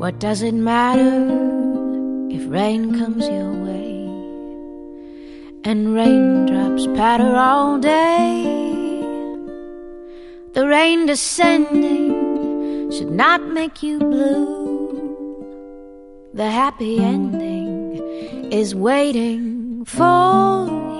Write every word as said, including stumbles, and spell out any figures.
What does it matter if rain comes your way and raindrops patter all day? The rain descending should not make you blue. The happy ending is waiting for you.